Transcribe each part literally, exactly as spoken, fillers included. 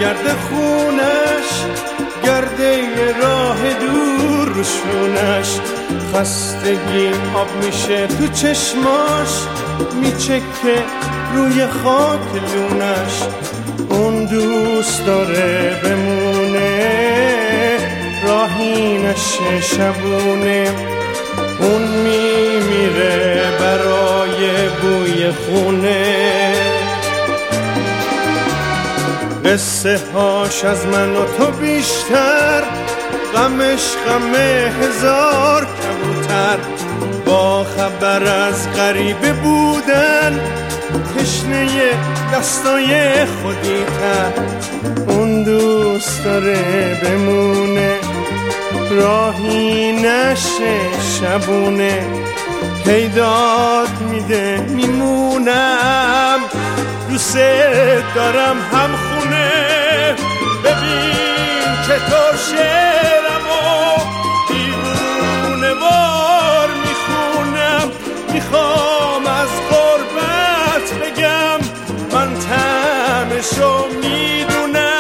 میگرده خونش، گرده راه دور روشونش. خستگی آب میشه تو چشماش، میچکه روی خاک لونش. اون دوست داره بمونه، راهی نشه شبونه. اون میمیره برای بوی خونه. قصه هاش از من و تو بیشتر، غمش غم هزار کبوتر. با خبر از غریبه بودن، تشنه دستای خودی تر. اون دوست داره بمونه، راهی نشه شبونه. پیدات میده میمونم، دوست دارم هم خونه. ببین چطور شعرمو دیوونه وار میخونم. میخوام از غربت بگم من طعمشو میدونم.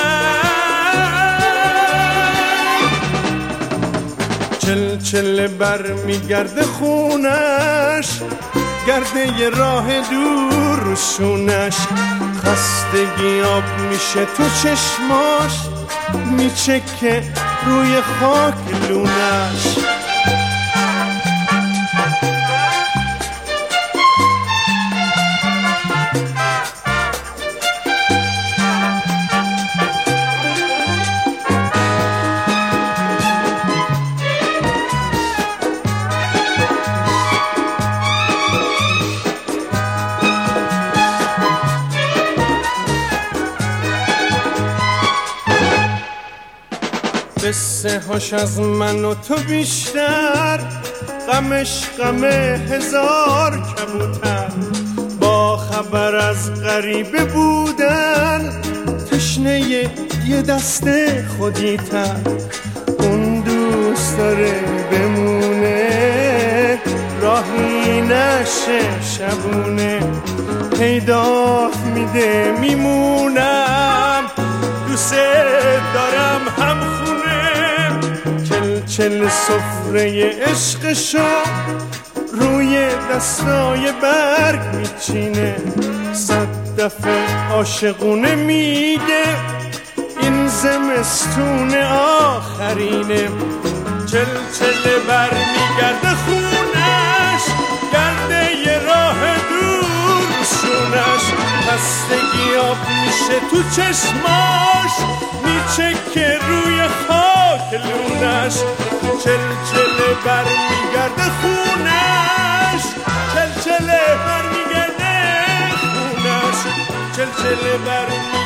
چل چل بر میگرده خونش، گرده ی راه دور روشونش. خستگی آب میشه تو چشماش، میچکه روی خاک لونش. قصه هاش از من و تو بیشتر، غمش غم هزار کبوتر. با خبر از غریبه بودن، تشنه یه دست خودی تر. اون دوست داره بمونه، راهی نشه شبونه. پیدات میده میمونم، دوست دارم هم خونه. چل چل سفره عشقشو روی دستای برگ میچینه. صد دفعه عاشقونه میگه این زمستون آخرینه. چل چل بر میگرده خونش، گرده ی راه دور شونش. خستگی آب میشه تو چشماش، میچکه روی خاک لونش. چل چل بر میگرده خونش، چل چل بر میگرده خونش. چل چل بر